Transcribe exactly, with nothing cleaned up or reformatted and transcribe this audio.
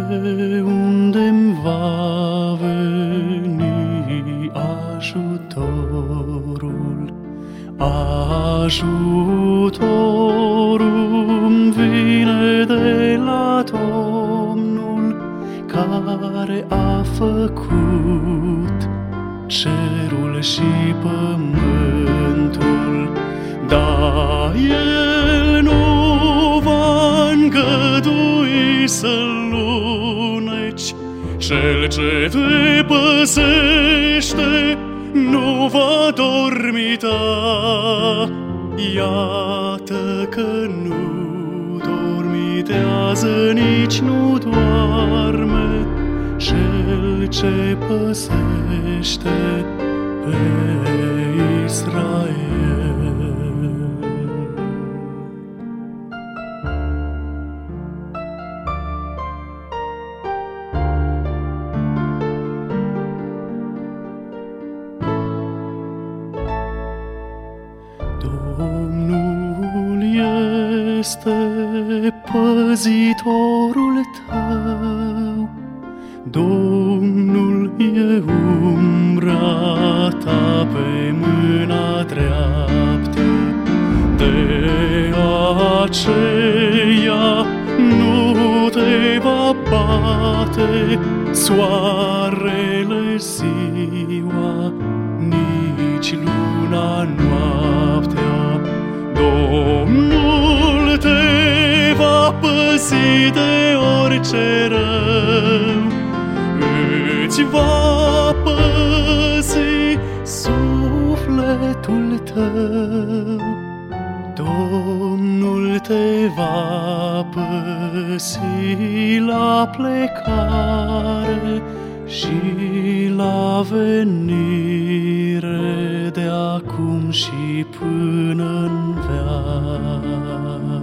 unde-mi va veni ajutorul? Ajutorul vine de la Domnul, care a făcut cerul și pământul. Da, El nu va îngădui să luneci, Cel ce te păzește nu va dormita. Iată că nu dormitează, nici nu doarme, Cel ce păzește pe Israel. Domnul este păzitorul tău, Domnul e umbra ta pe mâna dreaptă. De aceea nu te va bate soarele ziua, nici luna noaptea. Domnul te va păzi de orice rău, îți va păzi sufletul tău. Domnul te va păzi la plecare și la venire, de acum și până în veac.